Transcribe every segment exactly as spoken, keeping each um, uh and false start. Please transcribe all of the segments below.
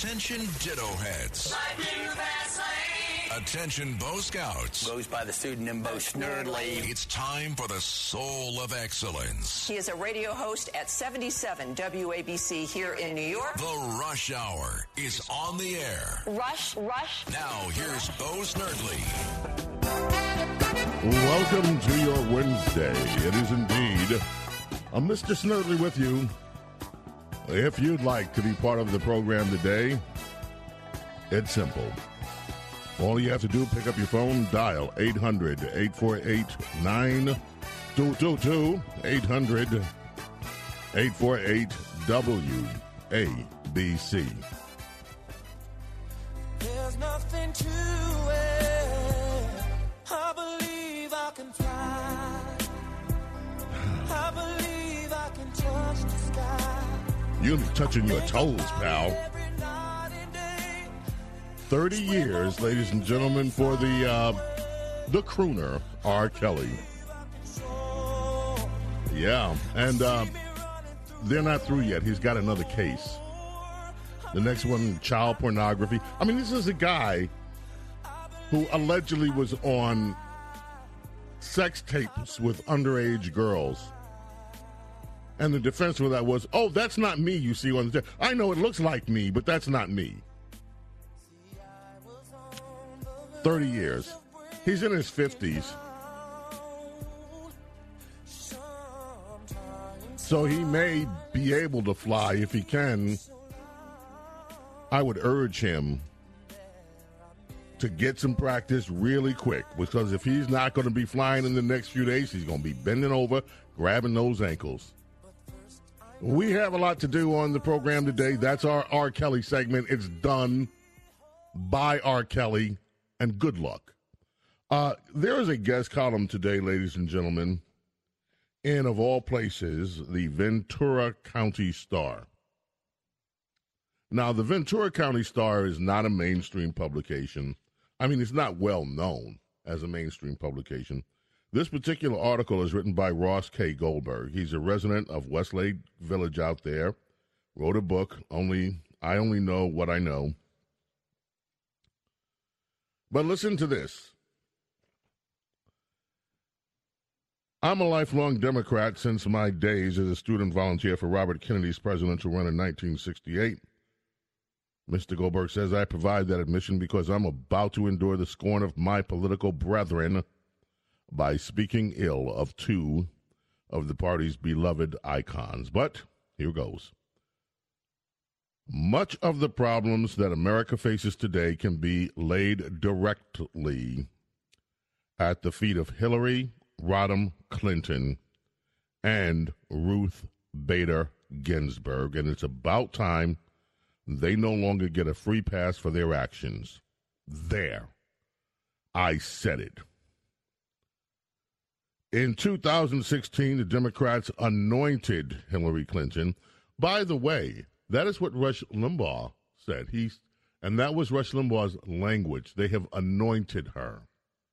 Attention Ditto Heads. Attention Bo Scouts. Goes by the pseudonym Bo Snerdley. It's time for the Soul of Excellence. He is a radio host at seventy-seven W A B C here in New York. The Rush Hour is on the air. Rush, rush. Now here's Bo Snerdley. Welcome to your Wednesday. It is indeed a Mister Snerdley with you. If you'd like to be part of the program today, it's simple. All you have to do, pick up your phone, dial eight hundred, eight four eight, nine two two two, eight hundred, eight four eight, W A B C. There's nothing to it. I believe I can fly. I believe I can touch the sky. You'll be touching your toes, pal. thirty years, ladies and gentlemen, for the uh, the crooner, R. Kelly. Yeah, and uh, they're not through yet. He's got another case. The next one, child pornography. I mean, this is a guy who allegedly was on sex tapes with underage girls. And the defense for that was, oh, that's not me you see on the tape. I know it looks like me, but that's not me. thirty years. He's in his fifties. So he may be able to fly if he can. I would urge him to get some practice really quick, because if he's not going to be flying in the next few days, he's going to be bending over, grabbing those ankles. We have a lot to do on the program today. That's our R. Kelly segment. It's done by R. Kelly. And good luck. Uh, there is a guest column today, ladies and gentlemen, in, of all places, the Ventura County Star. Now, the Ventura County Star is not a mainstream publication. I mean, it's not well known as a mainstream publication. This particular article is written by Ross K. Goldberg. He's a resident of Westlake Village out there. Wrote a book, only I Only Know What I Know. But listen to this. I'm a lifelong Democrat since my days as a student volunteer for Robert Kennedy's presidential run in nineteen sixty-eight. Mister Goldberg says, I provide that admission because I'm about to endure the scorn of my political brethren by speaking ill of two of the party's beloved icons. But here goes. Much of the problems that America faces today can be laid directly at the feet of Hillary Rodham Clinton and Ruth Bader Ginsburg, and it's about time they no longer get a free pass for their actions. There. I said it. In two thousand sixteen, the Democrats anointed Hillary Clinton. By the way, that is what Rush Limbaugh said. He's, and that was Rush Limbaugh's language. They have anointed her.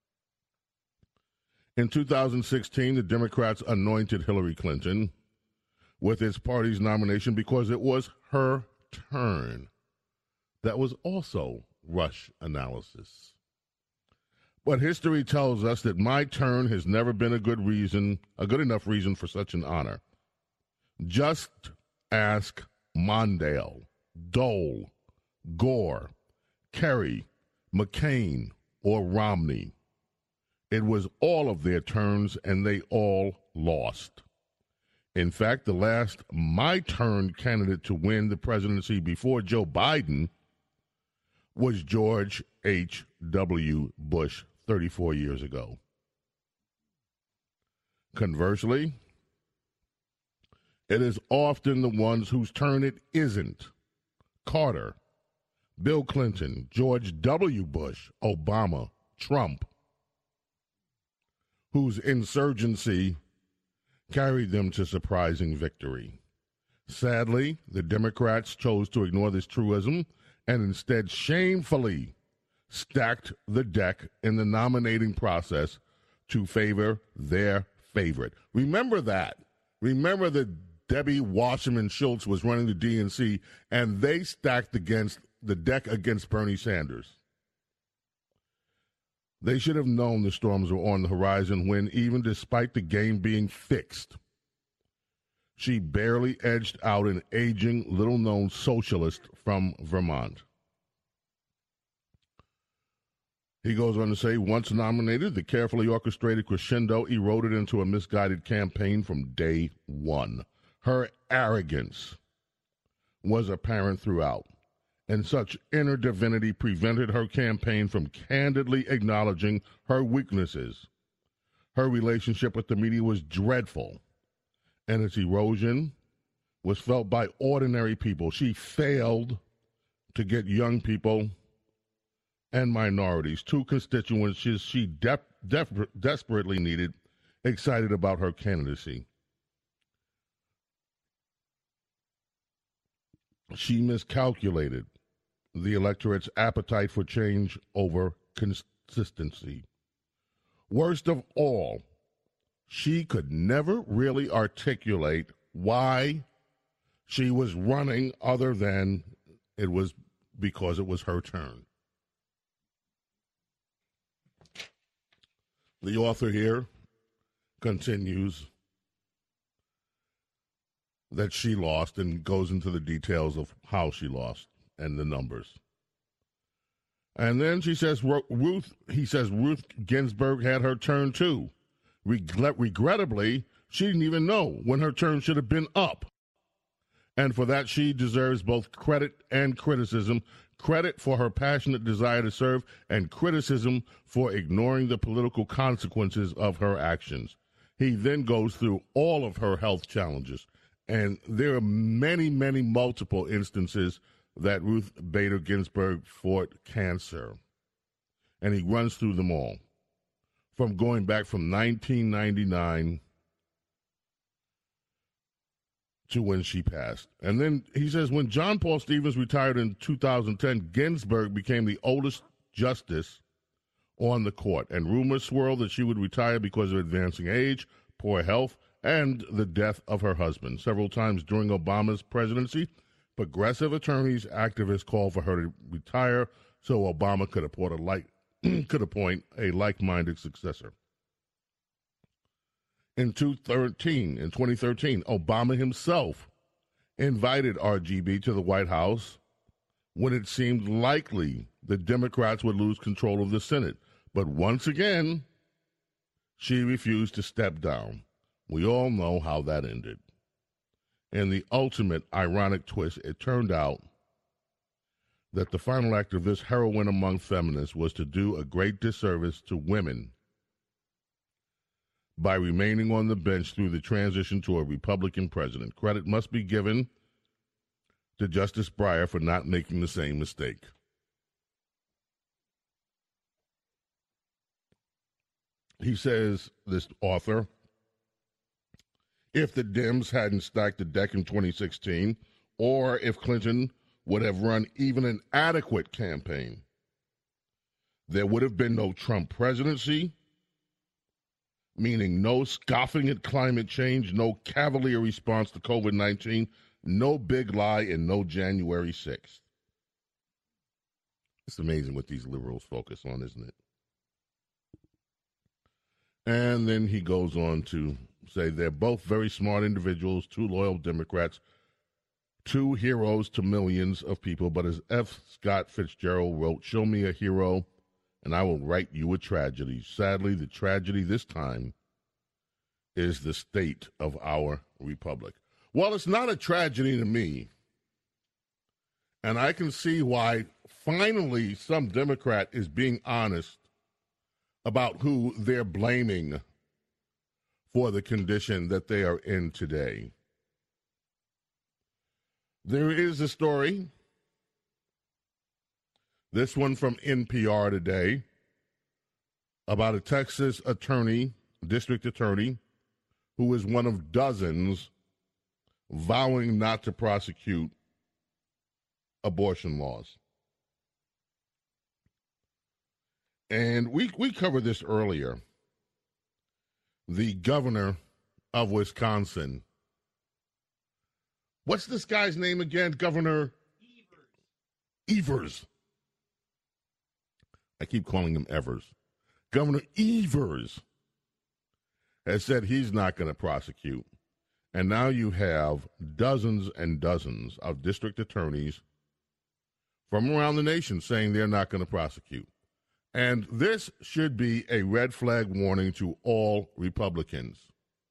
In two thousand sixteen, the Democrats anointed Hillary Clinton with its party's nomination because it was her turn. That was also Rush analysis. But history tells us that my turn has never been a good reason, a good enough reason for such an honor. Just ask Mondale, Dole, Gore, Kerry, McCain, or Romney. It was all of their turns, and they all lost. In fact, the last my-turn candidate to win the presidency before Joe Biden was George H W. Bush thirty-four years ago. Conversely, it is often the ones whose turn it isn't. Carter, Bill Clinton, George W. Bush, Obama, Trump, whose insurgency carried them to surprising victory. Sadly, the Democrats chose to ignore this truism and instead shamefully stacked the deck in the nominating process to favor their favorite. Remember that. Remember that Debbie Wasserman Schultz was running the D N C, and they stacked against the deck against Bernie Sanders. They should have known the storms were on the horizon when, even despite the game being fixed, she barely edged out an aging, little-known socialist from Vermont. He goes on to say, once nominated, the carefully orchestrated crescendo eroded into a misguided campaign from day one. Her arrogance was apparent throughout, and such inner divinity prevented her campaign from candidly acknowledging her weaknesses. Her relationship with the media was dreadful, and its erosion was felt by ordinary people. She failed to get young people and minorities, two constituencies she de- de- desperately needed, excited about her candidacy. She miscalculated the electorate's appetite for change over consistency. Worst of all, she could never really articulate why she was running other than it was because it was her turn. The author here continues that she lost and goes into the details of how she lost and the numbers. And then she says, Ruth, he says, Ruth Ginsburg had her turn too. Regret, regrettably, she didn't even know when her turn should have been up. And for that, she deserves both credit and criticism. Credit for her passionate desire to serve, and criticism for ignoring the political consequences of her actions. He then goes through all of her health challenges. And there are many, many multiple instances that Ruth Bader Ginsburg fought cancer. And he runs through them all, from going back from nineteen ninety-nine to when she passed. And then he says, when John Paul Stevens retired in two thousand ten, Ginsburg became the oldest justice on the court, and rumors swirled that she would retire because of advancing age, poor health, and the death of her husband. Several times during Obama's presidency, progressive attorneys, activists called for her to retire so Obama could appoint a like could appoint a like-minded successor. In twenty thirteen, in twenty thirteen, Obama himself invited R G B to the White House when it seemed likely the Democrats would lose control of the Senate. But once again, she refused to step down. We all know how that ended. And the ultimate ironic twist, it turned out that the final act of this heroine among feminists was to do a great disservice to women by remaining on the bench through the transition to a Republican president. Credit must be given to Justice Breyer for not making the same mistake. He says, this author, if the Dems hadn't stacked the deck in twenty sixteen, or if Clinton would have run even an adequate campaign, there would have been no Trump presidency, meaning no scoffing at climate change, no cavalier response to covid nineteen, no big lie, and no January sixth. It's amazing what these liberals focus on, isn't it? And then he goes on to say they're both very smart individuals, two loyal Democrats, two heroes to millions of people. But as F. Scott Fitzgerald wrote, show me a hero and I will write you a tragedy. Sadly, the tragedy this time is the state of our republic. Well, it's not a tragedy to me. And I can see why finally some Democrat is being honest about who they're blaming for the condition that they are in today. There is a story, this one from N P R today, about a Texas attorney, district attorney, who is one of dozens vowing not to prosecute abortion laws. And we, we covered this earlier. The governor of Wisconsin. What's this guy's name again? Governor Evers. I keep calling him Evers. Governor Evers has said he's not going to prosecute. And now you have dozens and dozens of district attorneys from around the nation saying they're not going to prosecute. And this should be a red flag warning to all Republicans.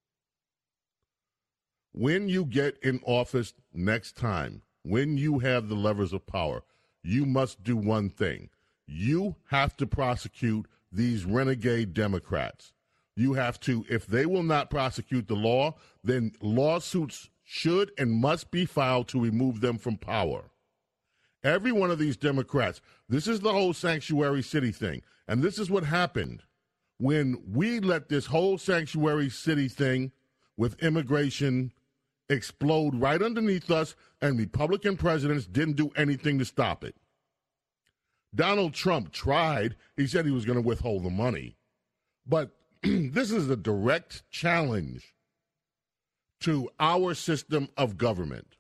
When you get in office next time, when you have the levers of power, you must do one thing. You have to prosecute these renegade Democrats. You have to, if they will not prosecute the law, then lawsuits should and must be filed to remove them from power. Every one of these Democrats, this is the whole sanctuary city thing. And this is what happened when we let this whole sanctuary city thing with immigration explode right underneath us, and Republican presidents didn't do anything to stop it. Donald Trump tried. He said he was going to withhold the money. But this is a direct challenge to our system of government.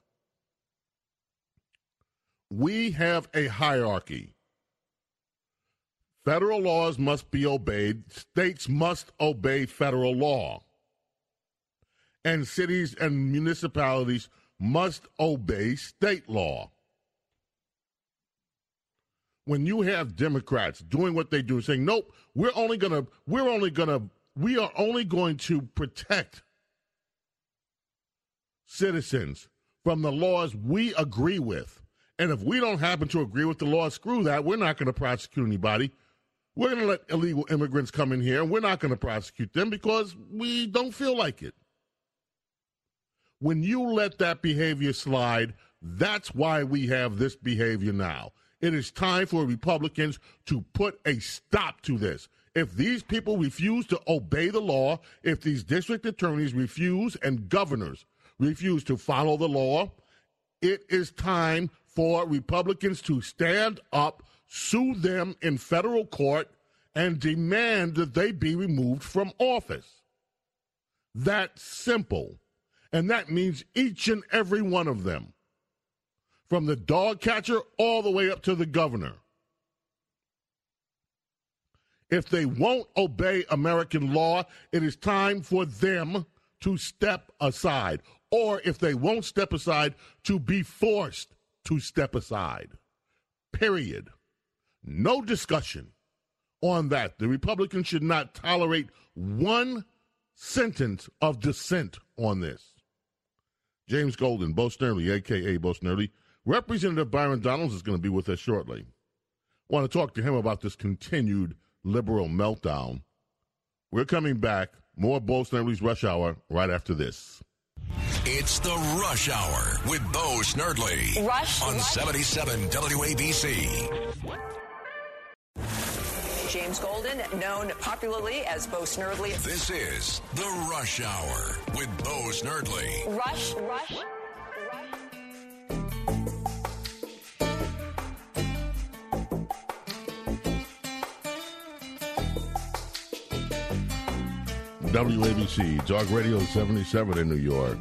We have a hierarchy. Federal laws must be obeyed. States must obey federal law. And cities and municipalities must obey state law. When you have Democrats doing what they do, saying, nope, we're only gonna, we're only gonna, we are only going to protect citizens from the laws we agree with. And if we don't happen to agree with the law, screw that. We're not going to prosecute anybody. We're going to let illegal immigrants come in here, and we're not going to prosecute them because we don't feel like it. When you let that behavior slide, that's why we have this behavior now. It is time for Republicans to put a stop to this. If these people refuse to obey the law, if these district attorneys refuse and governors refuse to follow the law, it is time for Republicans to stand up, sue them in federal court, and demand that they be removed from office. That's simple. And that means each and every one of them, from the dog catcher all the way up to the governor. If they won't obey American law, it is time for them to step aside. Or if they won't step aside, to be forced to step aside. Period. No discussion on that. The Republicans should not tolerate one sentence of dissent on this. James Golden, Bo Snerdly, a k a. Bo Snerdly. Representative Byron Donalds is going to be with us shortly. I want to talk to him about this continued liberal meltdown. We're coming back. More Bo Snerdly's Rush Hour right after this. It's the Rush Hour with Bo Snerdly. Rush on Rush. seventy-seven W A B C. James Golden, known popularly as Bo Snerdly. This is the Rush Hour with Bo Snerdly. Rush, Rush, Rush. W A B C, Dog Radio seventy-seven in New York.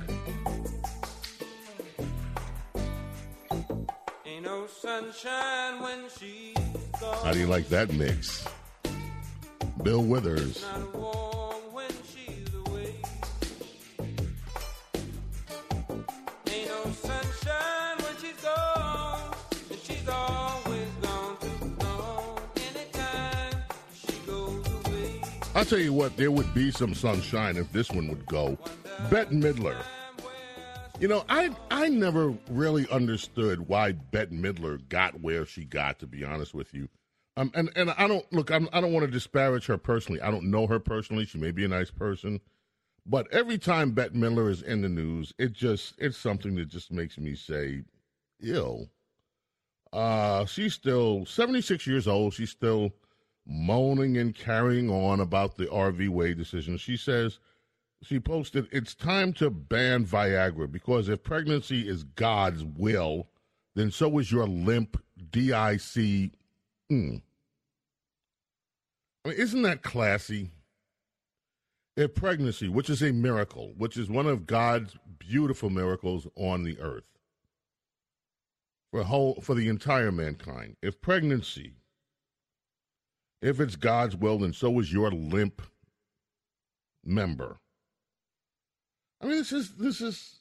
Ain't no sunshine when she's gone. How do you like that mix? Bill Withers. Not warm when she's away. Ain't no sunshine when she's gone, and she's always gone too long. Anytime she goes away. I'll tell you what, there would be some sunshine if this one would go. Bette Midler. You know, I I never really understood why Bette Midler got where she got, to be honest with you. Um, and, and I don't, look, I'm, I don't want to disparage her personally. I don't know her personally. She may be a nice person. But every time Bette Midler is in the news, it just, it's something that just makes me say, ew. Uh, she's still seventy-six years old. She's still moaning and carrying on about the R V Wade decision. She says, she posted, it's time to ban Viagra because if pregnancy is God's will, then so is your limp D I C. Mm. I mean, isn't that classy? If pregnancy, which is a miracle, which is one of God's beautiful miracles on the earth, for whole for the entire mankind. If pregnancy, if it's God's will, then so is your limp member. I mean, this is this is.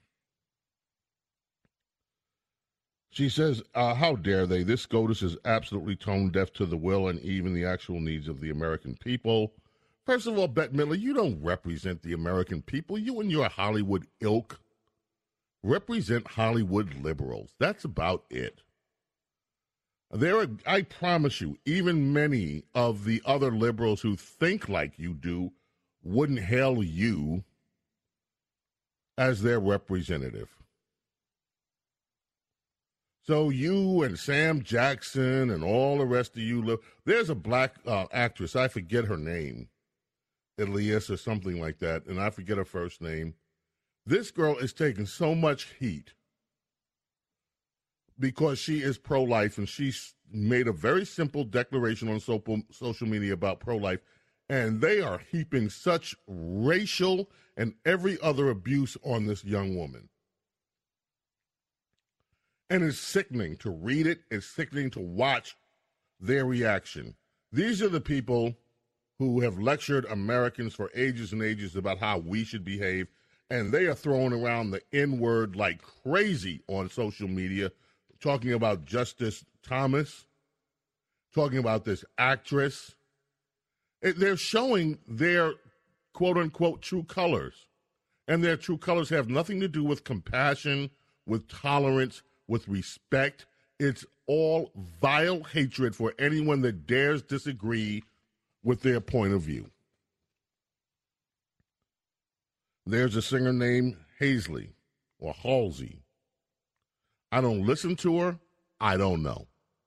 She says, uh, "How dare they? This SCOTUS is absolutely tone deaf to the will and even the actual needs of the American people." First of all, Bette Midler, you don't represent the American people. You and your Hollywood ilk represent Hollywood liberals. That's about it. There are, I promise you, even many of the other liberals who think like you do wouldn't hail you as their representative. So you and Sam Jackson and all the rest of you, live, there's a black uh, actress, I forget her name, Elias or something like that, and I forget her first name. This girl is taking so much heat because she is pro-life, and she's made a very simple declaration on so- social media about pro-life, and they are heaping such racial and every other abuse on this young woman. And it's sickening to read it. It's sickening to watch their reaction. These are the people who have lectured Americans for ages and ages about how we should behave, and they are throwing around the N-word like crazy on social media, talking about Justice Thomas, talking about this actress. It, they're showing their quote-unquote true colors, and their true colors have nothing to do with compassion, with tolerance, with respect. It's all vile hatred for anyone that dares disagree with their point of view. There's a singer named Halsey or Halsey. I don't listen to her. I don't know.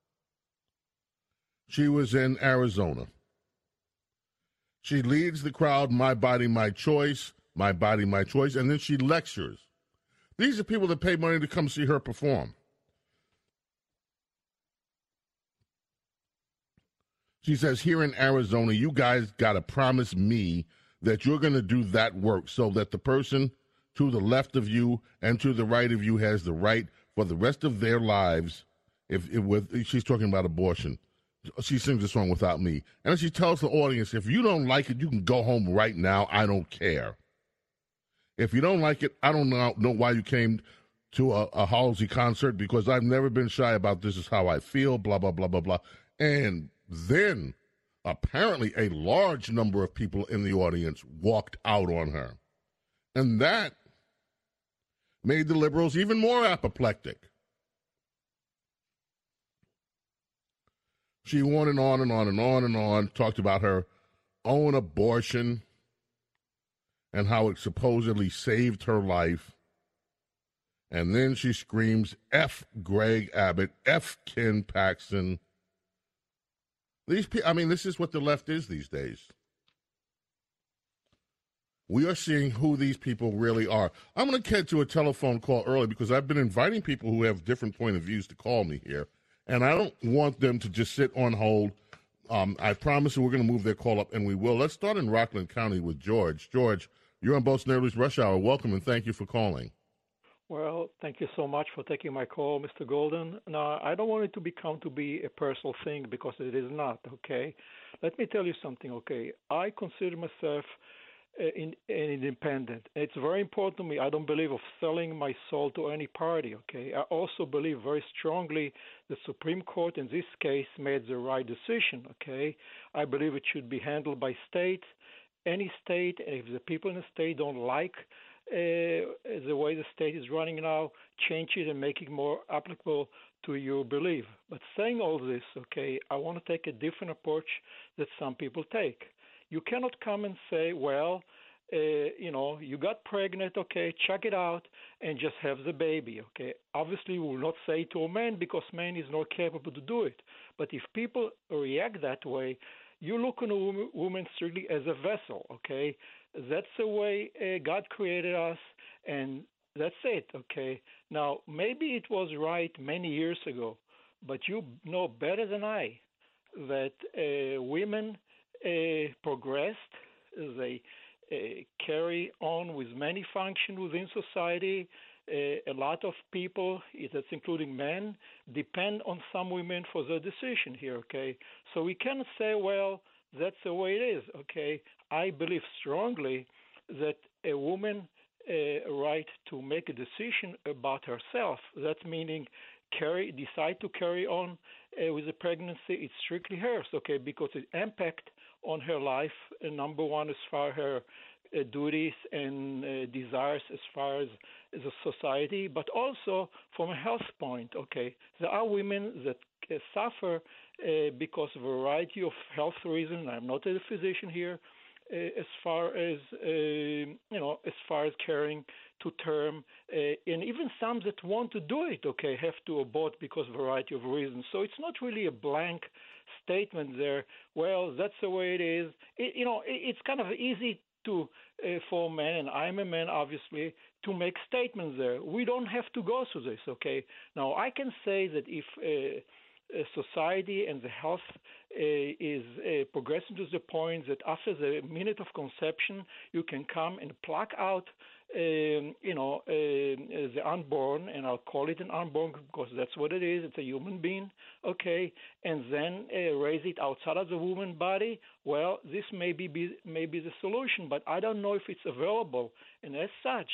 She was in Arizona. She leads the crowd, my body, my choice, my body, my choice, and then she lectures. These are people that pay money to come see her perform. She says, here in Arizona, you guys got to promise me that you're going to do that work so that the person to the left of you and to the right of you has the right for the rest of their lives. If, if with, she's talking about abortion. She sings a song without me. And she tells the audience, if you don't like it, you can go home right now. I don't care. If you don't like it, I don't know, know why you came to a, a Halsey concert, because I've never been shy about this is how I feel, blah, blah, blah, blah, blah. And then apparently a large number of people in the audience walked out on her. And that made the liberals even more apoplectic. She went and on and on and on and on, talked about her own abortion and how it supposedly saved her life. And then she screams, F Greg Abbott, F Ken Paxton. These people, I mean, this is what the left is these days. We are seeing who these people really are. I'm going to get to a telephone call early because I've been inviting people who have different point of views to call me here. And I don't want them to just sit on hold. Um, I promise you we're going to move their call up, and we will. Let's start in Rockland County with George. George, you're on Bo Snerdley's Rush Hour. Welcome, and thank you for calling. Well, thank you so much for taking my call, Mister Golden. Now, I don't want it to become to be a personal thing because it is not, okay? Let me tell you something, okay? I consider myself uh, in, an independent. It's very important to me. I don't believe of selling my soul to any party, okay? I also believe very strongly the Supreme Court in this case made the right decision, okay? I believe it should be handled by states. Any state, if the people in the state don't like Uh, the way the state is running now, change it and make it more applicable to your belief. But saying all this, okay, I want to take a different approach that some people take. You cannot come and say, well, uh, you know, you got pregnant, okay, check it out and just have the baby, okay. Obviously, we will not say to a man because man is not capable to do it. But if people react that way, you look on a woman strictly as a vessel, okay. That's the way uh, God created us, and that's it, okay? Now, maybe it was right many years ago, but you know better than I that uh, women uh, progressed. They uh, carry on with many functions within society. uh, a lot of people, that's including men, depend on some women for their decision here, okay? So we cannot say, well, that's the way it is, okay? I believe strongly that a woman uh, right to make a decision about herself, that's meaning carry, decide to carry on uh, with the pregnancy, it's strictly hers, okay, because it impact on her life, uh, number one, as far as her uh, duties and uh, desires as far as the society, but also from a health point, okay. There are women that uh, suffer uh, because of a variety of health reasons. I'm not a physician here, uh, as far as, uh, you know, as far as carrying to term, uh, and even some that want to do it, okay, have to abort because of a variety of reasons. So it's not really a blank statement there. Well, that's the way it is. It, you know, it, it's kind of easy to uh, for men, and I'm a man, obviously, to make statements there. We don't have to go through this, okay? Now, I can say that if uh, a society and the health uh, is uh, progressing to the point that after the minute of conception, you can come and pluck out Um, you know, uh, the unborn, and I'll call it an unborn because that's what it is. It's a human being, okay, and then uh, raise it outside of the woman's body. Well, this may be, be may be the solution, but I don't know if it's available. And as such,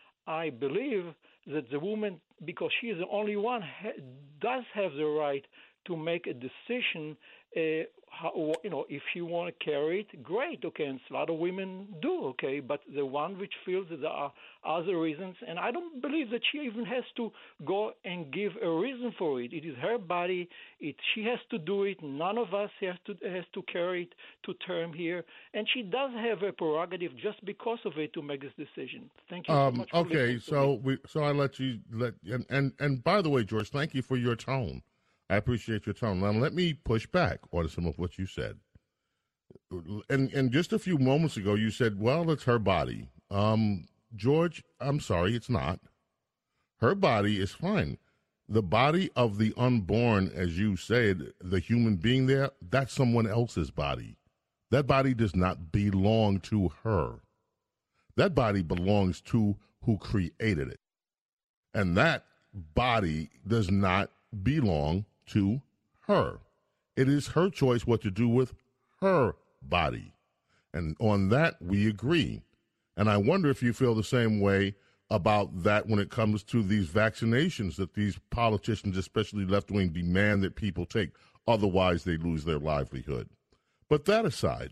I believe that the woman, because she is the only one, ha- does have the right to make a decision. Uh, how, you know, if you want to carry it, great, okay, and a lot of women do, okay, but the one which feels that there are other reasons, and I don't believe that she even has to go and give a reason for it. It is her body. It she has to do it. None of us has to has to carry it to term here, and she does have a prerogative just because of it to make this decision. Thank you um, so much. For okay, so we so I let you let and, and and by the way, George, thank you for your tone. I appreciate your tone. Now, let me push back on some of what you said. And and just a few moments ago, you said, well, it's her body. Um, George, I'm sorry, it's not. Her body is fine. The body of the unborn, as you said, the human being there, that's someone else's body. That body does not belong to her. That body belongs to who created it. And that body does not belong to her. It is her choice what to do with her body. And on that, we agree. And I wonder if you feel the same way about that when it comes to these vaccinations that these politicians, especially left-wing, demand that people take. Otherwise, they lose their livelihood. But that aside,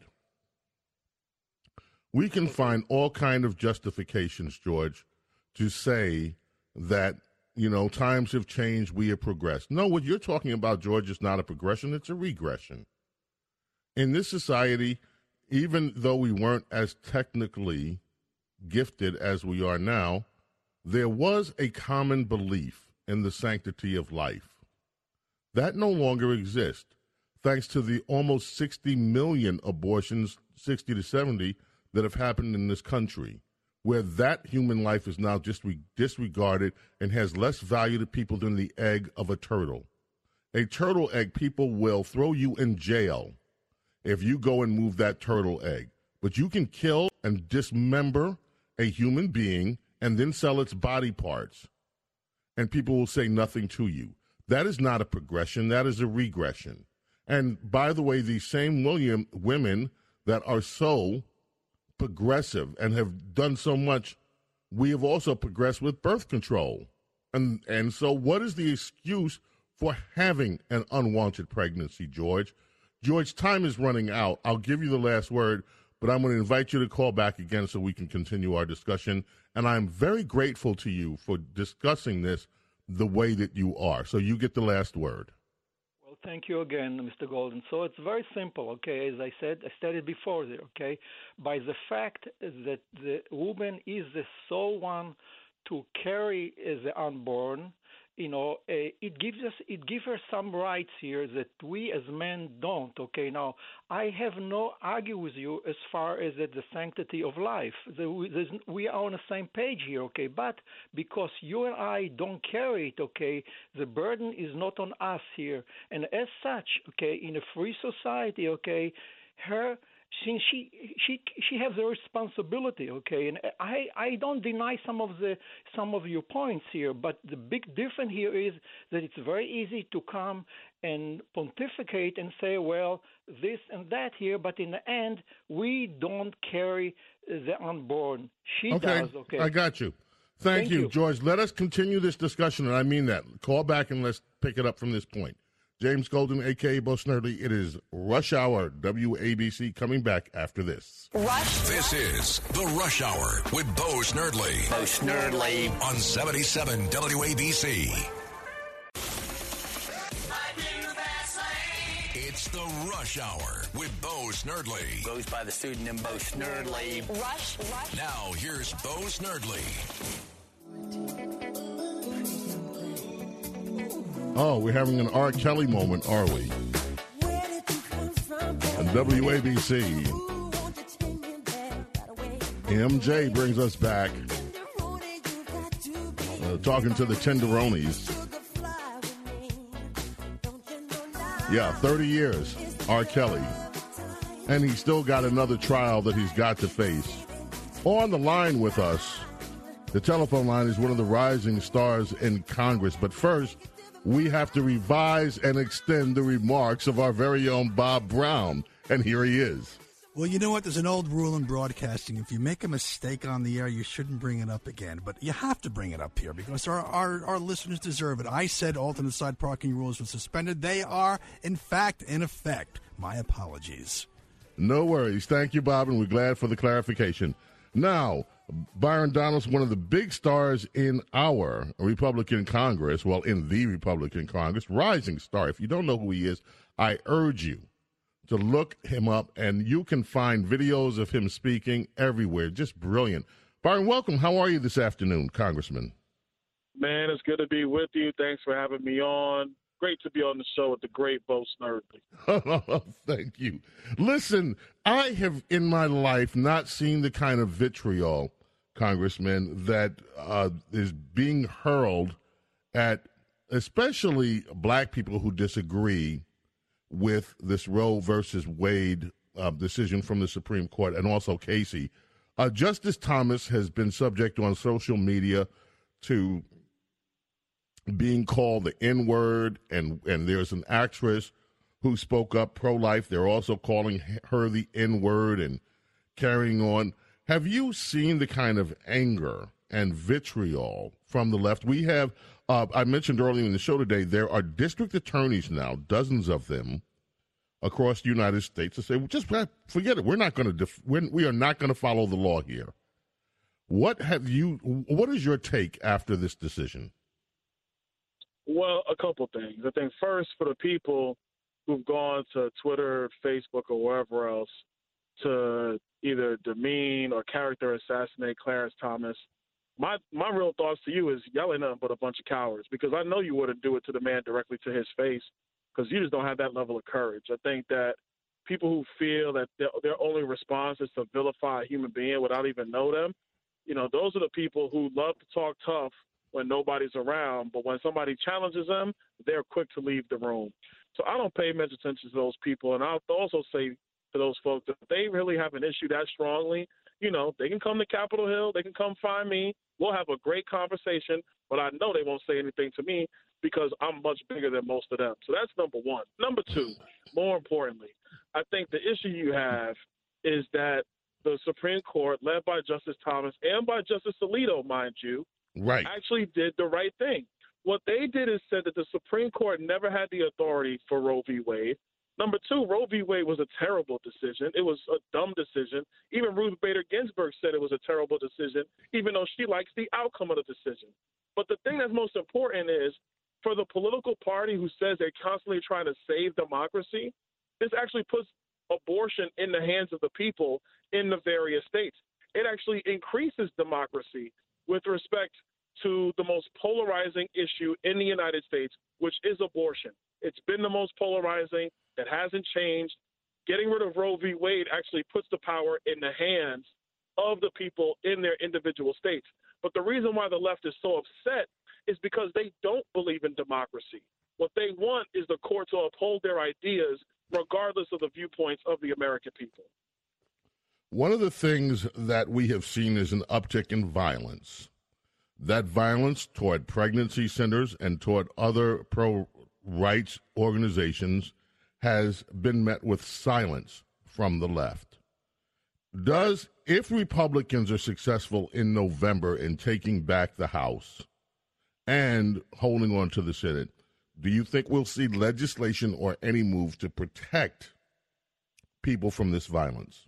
we can find all kind of justifications, George, to say that you know, times have changed, we have progressed. No, what you're talking about, George, is not a progression, it's a regression. In this society, even though we weren't as technically gifted as we are now, there was a common belief in the sanctity of life. That no longer exists, thanks to the almost sixty million abortions, sixty to seventy, that have happened in this country, where that human life is now just re- disregarded and has less value to people than the egg of a turtle. A turtle egg, people will throw you in jail if you go and move that turtle egg. But you can kill and dismember a human being and then sell its body parts, and people will say nothing to you. That is not a progression. That is a regression. And by the way, these same William women that are so progressive and have done so much, we have also progressed with birth control. And and so what is the excuse for having an unwanted pregnancy, George? George, time is running out. I'll give you the last word, but I'm going to invite you to call back again so we can continue our discussion. And I'm very grateful to you for discussing this the way that you are. So you get the last word. Thank you again, Mister Golden. So it's very simple, okay? As I said, I stated before there, okay? By the fact that the woman is the sole one to carry the unborn, you know, uh, it gives us, it gives her some rights here that we as men don't, okay? Now, I have no argue with you as far as the sanctity of life. The, we are on the same page here, okay? But because you and I don't carry it, okay, the burden is not on us here. And as such, okay, in a free society, okay, her since she she she has a responsibility, okay, and I I don't deny some of the some of your points here, but the big difference here is that it's very easy to come and pontificate and say, well, this and that here, but in the end, we don't carry the unborn. She okay. does, okay. I got you. Thank, Thank you, you, George. Let us continue this discussion, and I mean that. Call back and let's pick it up from this point. James Golden, a k a. Bo Snerdly. It is Rush Hour, W A B C, coming back after this. Rush. This is the Rush Hour with Bo Snerdly. Bo Snerdly. On seventy-seven W A B C. It's the Rush Hour with Bo Snerdly. Goes by the pseudonym Bo Snerdly. Rush, Rush. Now, here's Bo Snerdly. Oh, we're having an R. Kelly moment, are we? On W A B C. M J brings us back. Uh, talking to the Tenderonis. Yeah, thirty years, R. Kelly. And he's still got another trial that he's got to face. On the line with us, the telephone line is one of the rising stars in Congress. But first, we have to revise and extend the remarks of our very own Bob Brown. And here he is. Well, you know what? There's an old rule in broadcasting. If you make a mistake on the air, you shouldn't bring it up again. But you have to bring it up here because our, our, our listeners deserve it. I said alternate side parking rules were suspended. They are, in fact, in effect. My apologies. No worries. Thank you, Bob, and we're glad for the clarification. Now, Byron Donalds, one of the big stars in our Republican Congress, well, in the Republican Congress, rising star. If you don't know who he is, I urge you to look him up, and you can find videos of him speaking everywhere. Just brilliant. Byron, welcome. How are you this afternoon, Congressman? Man, it's good to be with you. Thanks for having me on. Great to be on the show with the great Bo Snerdly. Thank you. Listen, I have in my life not seen the kind of vitriol, Congressman, that uh, is being hurled at especially black people who disagree with this Roe versus Wade uh, decision from the Supreme Court, and also Casey. Uh, Justice Thomas has been subject on social media to being called the N-word, and, and there's an actress who spoke up pro-life. They're also calling her the N-word and carrying on. Have you seen the kind of anger and vitriol from the left? We have, uh, I mentioned earlier in the show today, there are district attorneys now, dozens of them, across the United States to say, well, just forget it. We're not going to, def- we're, we are not going to follow the law here. What have you, what is your take after this decision? Well, a couple things. I think first, for the people who've gone to Twitter, Facebook, or wherever else to either demean or character assassinate Clarence Thomas, my my real thoughts to you is y'all ain't nothing but a bunch of cowards, because I know you wouldn't do it to the man directly to his face because you just don't have that level of courage. I think that people who feel that their, their only response is to vilify a human being without even know them, you know, those are the people who love to talk tough when nobody's around, but when somebody challenges them, they're quick to leave the room. So I don't pay much attention to those people, and I'll also say to those folks that if they really have an issue that strongly, you know, they can come to Capitol Hill, they can come find me, we'll have a great conversation, but I know they won't say anything to me because I'm much bigger than most of them. So that's number one. Number two, more importantly, I think the issue you have is that the Supreme Court, led by Justice Thomas and by Justice Alito, mind you, right, actually did the right thing. What they did is said that the Supreme Court never had the authority for Roe v. Wade. Number two, Roe v. Wade was a terrible decision. It was a dumb decision. Even Ruth Bader Ginsburg said it was a terrible decision, even though she likes the outcome of the decision. But the thing that's most important is, for the political party who says they're constantly trying to save democracy, this actually puts abortion in the hands of the people in the various states. It actually increases democracy with respect to the most polarizing issue in the United States, which is abortion. It's been the most polarizing. It hasn't changed. Getting rid of Roe v. Wade actually puts the power in the hands of the people in their individual states. But the reason why the left is so upset is because they don't believe in democracy. What they want is the court to uphold their ideas regardless of the viewpoints of the American people. One of the things that we have seen is an uptick in violence. That violence toward pregnancy centers and toward other pro-rights organizations has been met with silence from the left. Does, if Republicans are successful in November in taking back the House and holding on to the Senate, do you think we'll see legislation or any move to protect people from this violence?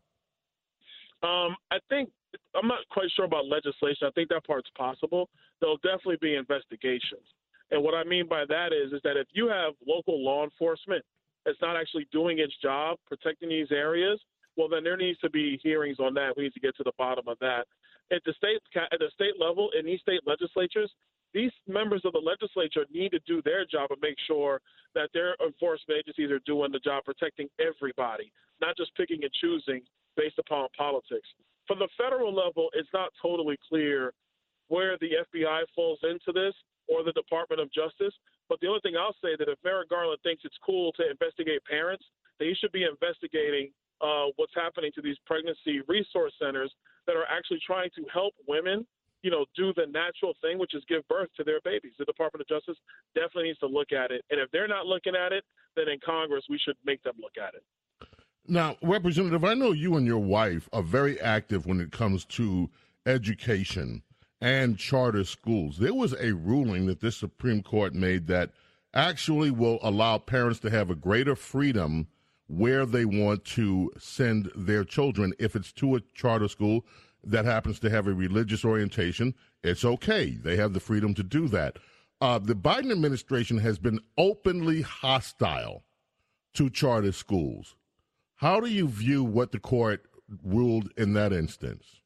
Um, I think I'm not quite sure about legislation. I think that part's possible. There'll definitely be investigations. And what I mean by that is, is that if you have local law enforcement that's not actually doing its job protecting these areas, well, then there needs to be hearings on that. We need to get to the bottom of that. At the state at the state level, in these state legislatures, these members of the legislature need to do their job and make sure that their enforcement agencies are doing the job protecting everybody, not just picking and choosing based upon politics. From the federal level, it's not totally clear where the F B I falls into this or the Department of Justice. But the only thing I'll say that if Merrick Garland thinks it's cool to investigate parents, then he should be investigating uh, what's happening to these pregnancy resource centers that are actually trying to help women, you know, do the natural thing, which is give birth to their babies. The Department of Justice definitely needs to look at it. And if they're not looking at it, then in Congress, we should make them look at it. Now, Representative, I know you and your wife are very active when it comes to education and charter schools. There was a ruling that this Supreme Court made that actually will allow parents to have a greater freedom where they want to send their children. If it's to a charter school that happens to have a religious orientation, it's okay. They have the freedom to do that. Uh, the Biden administration has been openly hostile to charter schools. How do you view what the court ruled in that instance?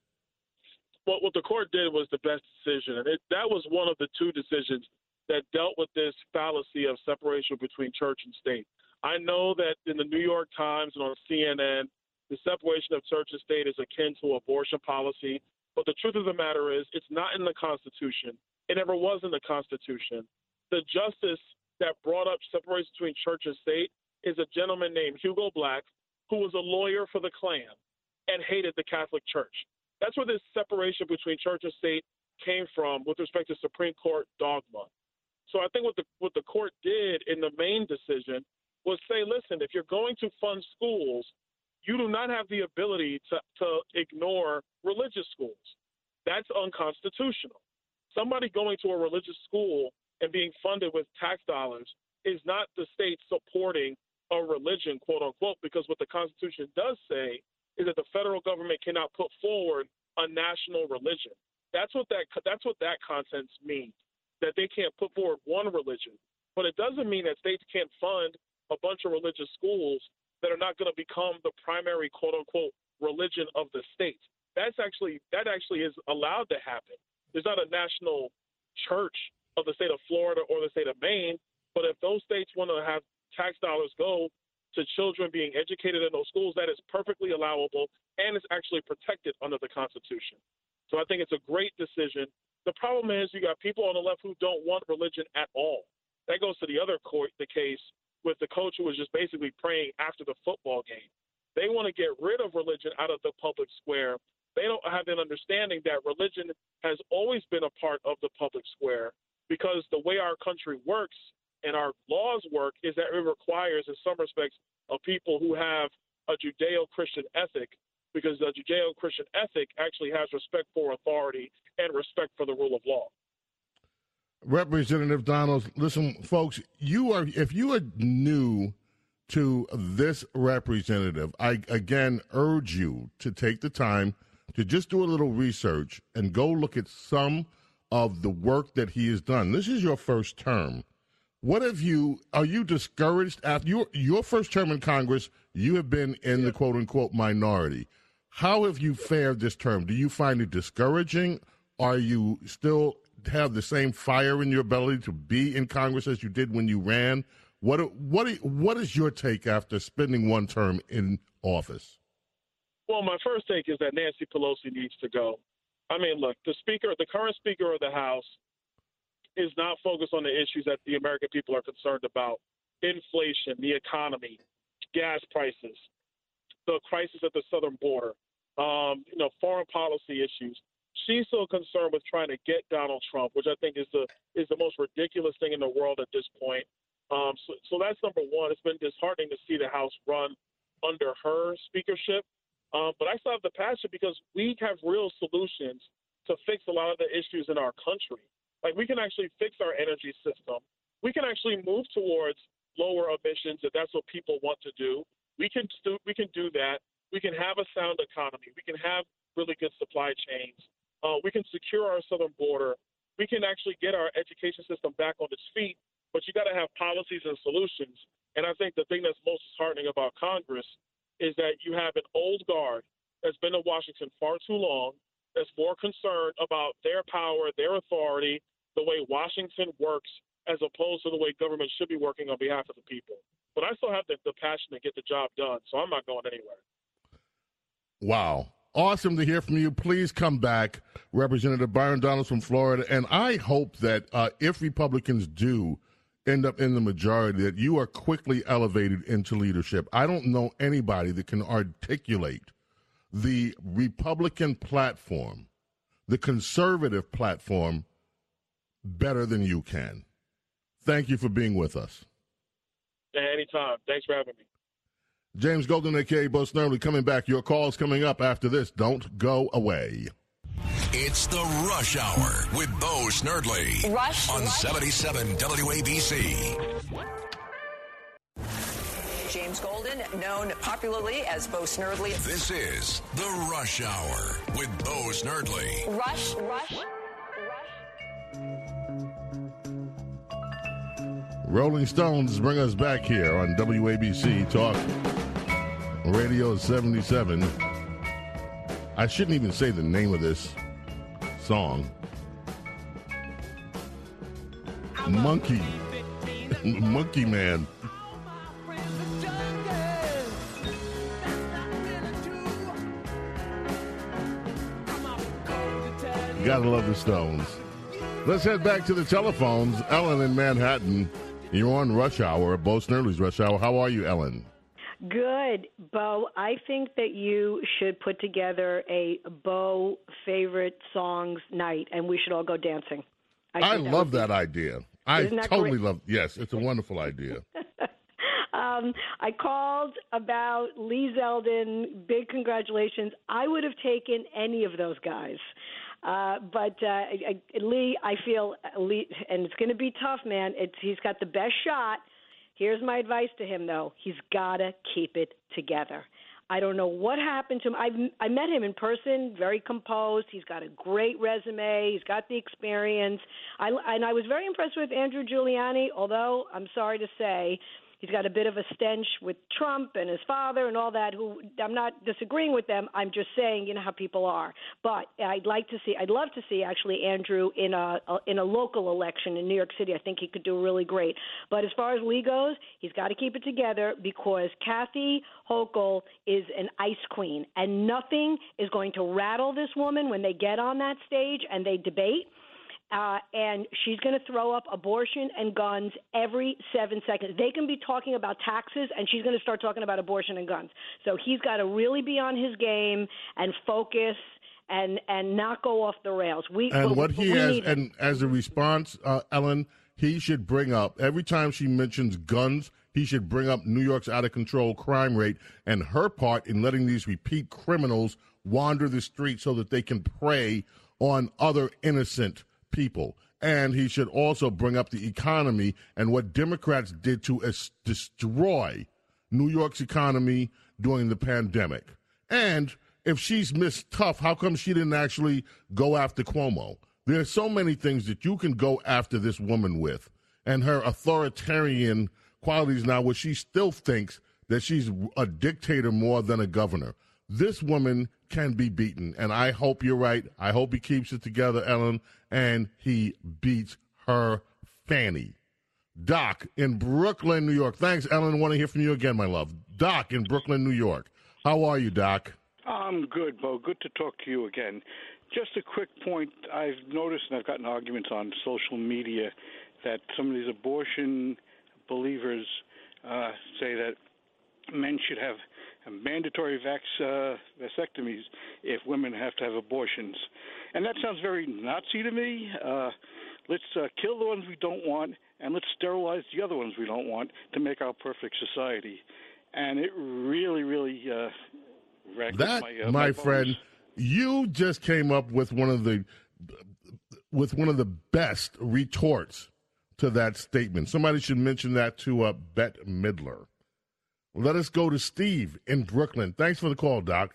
Well, what the court did was the best decision, and it, that was one of the two decisions that dealt with this fallacy of separation between church and state. I know that in the New York Times and on C N N, the separation of church and state is akin to abortion policy, but the truth of the matter is it's not in the Constitution. It never was in the Constitution. The justice that brought up separation between church and state is a gentleman named Hugo Black, who was a lawyer for the Klan and hated the Catholic Church. That's where this separation between church and state came from with respect to Supreme Court dogma. So I think what the what the court did in the main decision was say, listen, if you're going to fund schools, you do not have the ability to, to ignore religious schools. That's unconstitutional. Somebody going to a religious school and being funded with tax dollars is not the state supporting a religion, quote unquote, because what the Constitution does say is that the federal government cannot put forward a national religion. That's what that that's what that content means, that they can't put forward one religion. But it doesn't mean that states can't fund a bunch of religious schools that are not going to become the primary, quote unquote, religion of the state. That's actually that actually is allowed to happen. There's not a national church of the state of Florida or the state of Maine, but if those states want to have tax dollars go to children being educated in those schools, that is perfectly allowable and it's actually protected under the Constitution. So I think it's a great decision. The problem is you got people on the left who don't want religion at all. That goes to the other court, the case with the coach who was just basically praying after the football game. They want to get rid of religion out of the public square. They don't have an understanding that religion has always been a part of the public square because the way our country works and our laws work is that it requires, in some respects, of people who have a Judeo-Christian ethic, because the Judeo-Christian ethic actually has respect for authority and respect for the rule of law. Representative Donald, listen, folks, you are if you are new to this representative, I again urge you to take the time to just do a little research and go look at some of the work that he has done. This is your first term. What have you, are you discouraged after your, your first term in Congress? You have been in the quote unquote minority. How have you fared this term? Do you find it discouraging? Are you still have the same fire in your belly to be in Congress as you did when you ran? What, what, what is your take after spending one term in office? Well, my first take is that Nancy Pelosi needs to go. I mean, look, the speaker, the current speaker of the House is not focused on the issues that the American people are concerned about: inflation, the economy, gas prices, the crisis at the southern border. um, you know, foreign policy issues. She's so concerned with trying to get Donald Trump, which I think is the is the most ridiculous thing in the world at this point. Um, so, so that's number one. It's been disheartening to see the House run under her speakership. Um, but I still have the passion because we have real solutions to fix a lot of the issues in our country. Like, we can actually fix our energy system. We can actually move towards lower emissions if that's what people want to do. We can do, we can do that. We can have a sound economy. We can have really good supply chains. Uh, we can secure our southern border. We can actually get our education system back on its feet. But you got to have policies and solutions. And I think the thing that's most disheartening about Congress is that you have an old guard that's been in Washington far too long, that's more concerned about their power, their authority, the way Washington works, as opposed to the way government should be working on behalf of the people. But I still have the, the passion to get the job done, so I'm not going anywhere. Wow. Awesome to hear from you. Please come back, Representative Byron Donalds from Florida. And I hope that uh, if Republicans do end up in the majority, that you are quickly elevated into leadership. I don't know anybody that can articulate the Republican platform, the conservative platform, better than you can. Thank you for being with us. Anytime. Thanks for having me. James Golden, a k a. Bo Snerdly, coming back. Your call's coming up after this. Don't go away. It's the Rush Hour with Bo Snerdly. Rush. On Rush. seventy-seven W A B C. James Golden, known popularly as Bo Snerdly. This is the Rush Hour with Bo Snerdly. Rush, Rush, Rush. Rolling Stones bring us back here on W A B C Talk Radio seventy-seven. I shouldn't even say the name of this song. Monkey. Monkey Man. Gotta love the Stones. Let's head back to the telephones. Ellen in Manhattan. You're on Rush Hour, Bo Snerdly's Rush Hour. How are you, Ellen? Good, Bo. I think that you should put together a Bo favorite songs night, and we should all go dancing. I, I that love be, that idea. I totally great? love. Yes, it's a wonderful idea. um, I called about Lee Zeldin. Big congratulations. I would have taken any of those guys. Uh, but uh, I, Lee, I feel, Lee, and it's going to be tough, man. It's, he's got the best shot. Here's my advice to him, though. He's got to keep it together. I don't know what happened to him. I've, I met him in person, very composed. He's got a great resume. He's got the experience. I, and I was very impressed with Andrew Giuliani, although I'm sorry to say he's got a bit of a stench with Trump and his father and all that. Who I'm not disagreeing with them. I'm just saying, you know how people are. But I'd like to see, I'd love to see actually Andrew in a, a in a local election in New York City. I think he could do really great. But as far as Lee goes, he's got to keep it together because Kathy Hochul is an ice queen, and nothing is going to rattle this woman when they get on that stage and they debate. Uh, and she's going to throw up abortion and guns every seven seconds. They can be talking about taxes, and she's going to start talking about abortion and guns. So he's got to really be on his game and focus and and not go off the rails. We and we, what he we has, need and as a response, uh, Ellen, he should bring up every time she mentions guns. He should bring up New York's out of control crime rate and her part in letting these repeat criminals wander the streets so that they can prey on other innocent people. And he should also bring up the economy and what Democrats did to es- destroy New York's economy during the pandemic. And if she's Miss Tough, how come she didn't actually go after Cuomo? There are so many things that you can go after this woman with, and her authoritarian qualities now, where she still thinks that she's a dictator more than a governor. This woman can be beaten, and I hope you're right. I hope he keeps it together, Ellen, and he beats her fanny. Doc in Brooklyn, New York. Thanks, Ellen. I want to hear from you again, my love. Doc in Brooklyn, New York. How are you, Doc? I'm good, Bo. Good to talk to you again. Just a quick point. I've noticed, and I've gotten arguments on social media, that some of these abortion believers uh, say that men should have and mandatory vax, uh, vasectomies if women have to have abortions. And that sounds very Nazi to me. Uh, let's uh, kill the ones we don't want, and let's sterilize the other ones we don't want to make our perfect society. And it really, really uh, racked that, my, uh, my, my friend, you just came up with one of the with one of the best retorts to that statement. Somebody should mention that to uh, Bette Midler. Let us go to Steve in Brooklyn. Thanks for the call, Doc.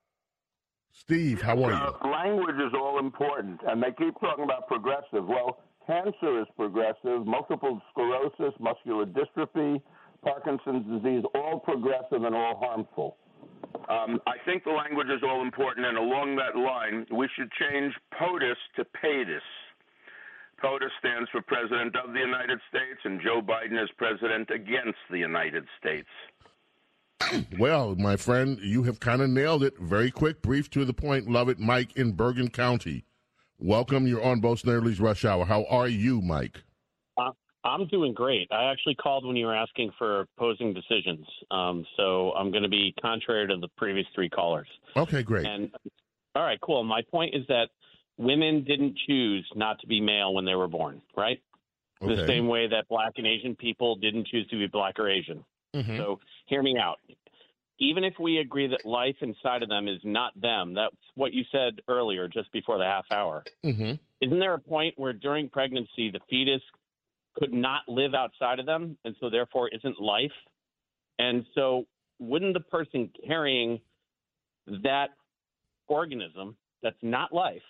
Steve, how are you? Uh, language is all important, and they keep talking about progressive. Well, cancer is progressive, multiple sclerosis, muscular dystrophy, Parkinson's disease, all progressive and all harmful. Um, I think the language is all important, and along that line, we should change POTUS to PATUS. POTUS stands for President of the United States, and Joe Biden is President against the United States. Well, my friend, you have kind of nailed it. Very quick, brief, to the point. Love it. Mike in Bergen County. Welcome. You're on Bo Snerdley's Rush Hour. How are you, Mike? Uh, I'm doing great. I actually called when you were asking for opposing decisions. Um, so I'm going to be contrary to the previous three callers. Okay, great. And all right, cool. My point is that women didn't choose not to be male when they were born, right? Okay. The same way that black and Asian people didn't choose to be black or Asian. Mm-hmm. So hear me out. Even if we agree that life inside of them is not them, that's what you said earlier, just before the half hour. Mm-hmm. Isn't there a point where during pregnancy the fetus could not live outside of them, and so therefore isn't life? And so wouldn't the person carrying that organism that's not life,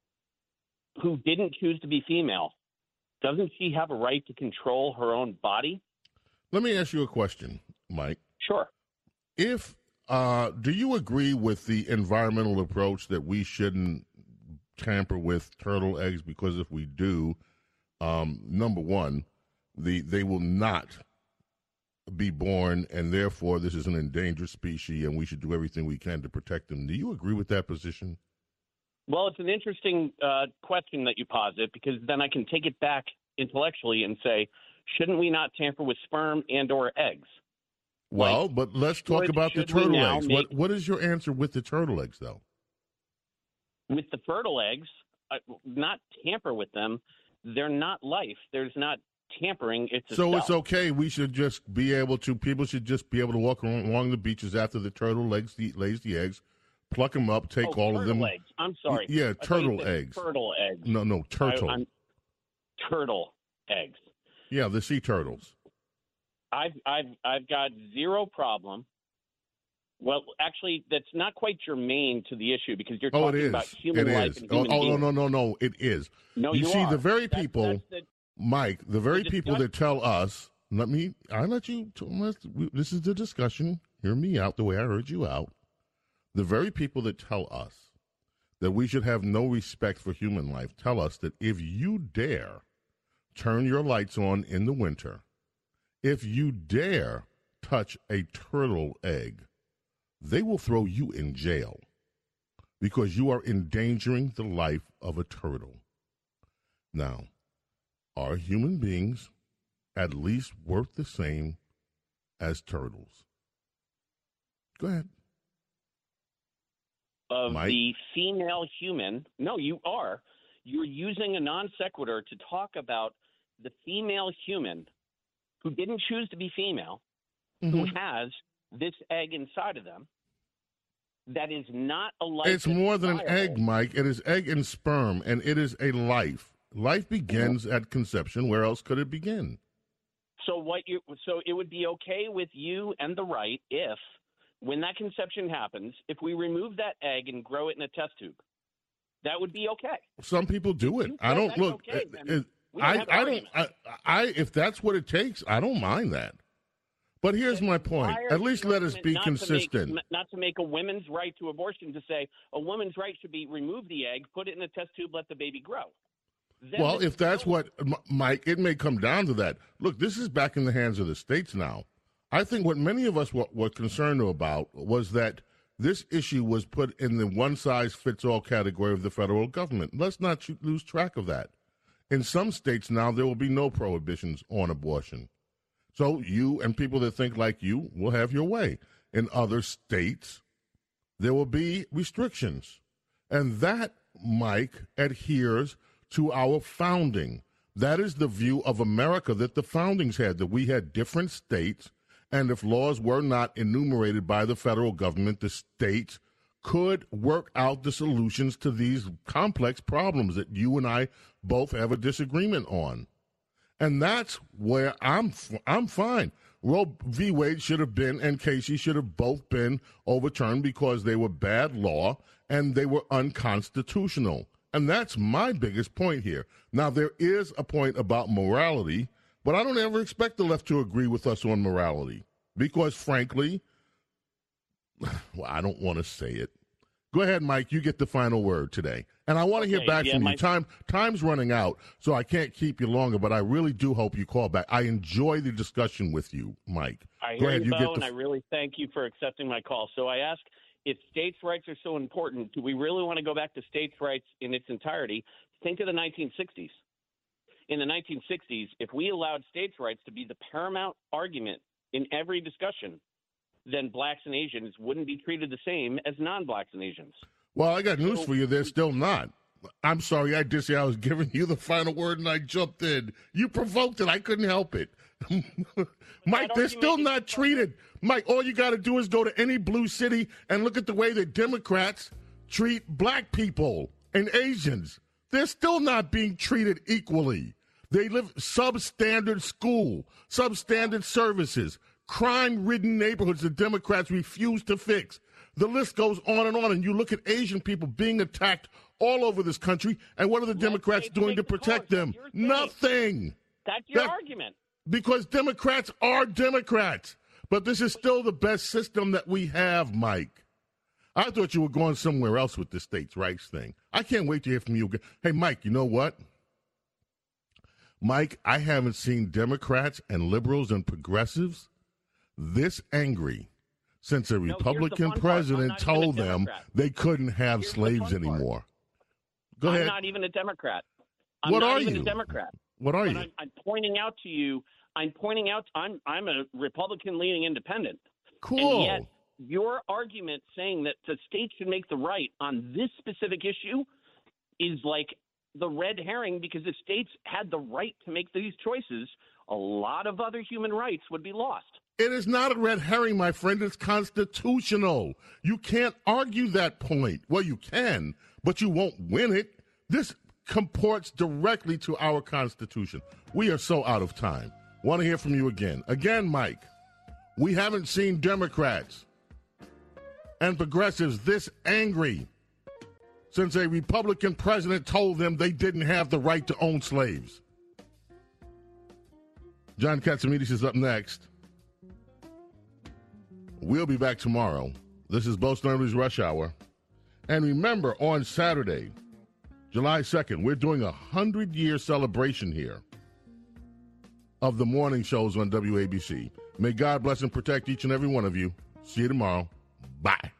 who didn't choose to be female, doesn't she have a right to control her own body? Let me ask you a question, Mike. Sure. If uh, do you agree with the environmental approach that we shouldn't tamper with turtle eggs, because if we do, um, number one, the they will not be born, and therefore this is an endangered species, and we should do everything we can to protect them. Do you agree with that position? Well, it's an interesting uh, question that you posit, because then I can take it back intellectually and say, shouldn't we not tamper with sperm and or eggs? Well, like, but let's talk should, about the should we turtle now eggs. make- What What is your answer with the turtle eggs, though? With the fertile eggs, uh, not tamper with them. They're not life. There's not tampering. It's a So cell. it's okay. We should just be able to, people should just be able to walk along, along the beaches after the turtle legs, the, lays the eggs, pluck them up, take Oh, all of them. turtle eggs. I'm sorry. Yeah, I thought you turtle said eggs. Turtle eggs. No, no, turtle. I, I'm, turtle eggs. Yeah, the sea turtles. I've I've I've got zero problem. Well, actually, that's not quite germane to the issue, because you're Oh, it talking is. about human It life is. and Oh, human oh, no, beings. no, no, no. It is. No, you you see, are. the very That's- people, that's the- Mike, the very the people discuss- that tell us, let me, I let you, let's, we- this is the discussion. Hear me out the way I heard you out. The very people that tell us that we should have no respect for human life tell us that if you dare turn your lights on in the winter, if you dare touch a turtle egg, they will throw you in jail because you are endangering the life of a turtle. Now, are human beings at least worth the same as turtles? Go ahead. Of Mike? the female human, no, you are. You're using a non sequitur to talk about the female human who didn't choose to be female, who Mhm. has this egg inside of them that is not a life. It's that's more than an viable. egg, Mike. It is egg and sperm, and it is a life. Life begins at conception. Where else could it begin? So what you so it would be okay with you and the right if, when that conception happens, if we remove that egg and grow it in a test tube, that would be okay. Some people do it. You I said don't that's look. okay, it- then it- we don't I, have I don't. arguments. I, I, if that's what it takes, I don't mind that. But here's my point. Why are At least you let us be not to make- consistent. not to make a woman's right to abortion, to say a woman's right should be remove the egg, put it in a test tube, let the baby grow. Then Well, the- if that's what, M- Mike, it may come down to that. Look, this is back in the hands of the states now. I think what many of us were, were concerned about was that this issue was put in the one-size-fits-all category of the federal government. Let's not ch- lose track of that. In some states now, there will be no prohibitions on abortion. So you and people that think like you will have your way. in other states, there will be restrictions. And that, Mike, adheres to our founding. That is the view of America that the foundings had, that we had different states, and if laws were not enumerated by the federal government, the states could work out the solutions to these complex problems that you and I both have a disagreement on. And that's where I'm I'm fine. Roe v. Wade should have been, and Casey should have both been overturned because they were bad law and they were unconstitutional. And that's my biggest point here. Now, there is a point about morality, but I don't ever expect the left to agree with us on morality because, frankly, well, I don't want to say it. Go ahead, Mike. You get the final word today. And I want to okay, hear back yeah, from my... you. Time Time's running out, so I can't keep you longer, but I really do hope you call back. I enjoy the discussion with you, Mike. I Go hear ahead, you, you Bo, get the... and I really thank you for accepting my call. So I ask, if states' rights are so important, do we really want to go back to states' rights in its entirety? Think of the nineteen sixties. In the nineteen sixties, if we allowed states' rights to be the paramount argument in every discussion, then blacks and Asians wouldn't be treated the same as non-blacks and Asians. Well, I got news so, for you. They're still not. I'm sorry. I did say I was giving you the final word, and I jumped in. You provoked it. I couldn't help it. Mike, they're still not treated. Mike, all you got to do is go to any blue city and look at the way that Democrats treat black people and Asians. They're still not being treated equally. They live substandard school, substandard services, crime-ridden neighborhoods that Democrats refuse to fix. The list goes on and on, and you look at Asian people being attacked all over this country, and what are the Let's Democrats doing to protect them? Nothing. That's your that, argument. Because Democrats are Democrats. But this is still the best system that we have, Mike. I thought you were going somewhere else with the states' rights thing. I can't wait to hear from you again. Hey, Mike, you know what? Mike, I haven't seen Democrats and liberals and progressives this angry since a Republican no, president told them they couldn't have here's slaves anymore. Go I'm ahead. I'm not even a Democrat. I'm what not are even you? a Democrat. What are but you? I'm, I'm pointing out to you. I'm pointing out. I'm I'm a Republican-leaning independent. Cool. And yet, your argument saying that the state should make the right on this specific issue is like the red herring, because if states had the right to make these choices, a lot of other human rights would be lost. It is not a red herring, my friend. It's constitutional. You can't argue that point. Well, you can, but you won't win it. This comports directly to our Constitution. We are so out of time. Want to hear from you again. Again, Mike, we haven't seen Democrats and progressives this angry since a Republican president told them they didn't have the right to own slaves. John Catsimatidis is up next. We'll be back tomorrow. This is Bo Snerdley's Rush Hour. And remember, on Saturday, July second, we're doing a hundred-year celebration here of the morning shows on W A B C. May God bless and protect each and every one of you. See you tomorrow. Bye.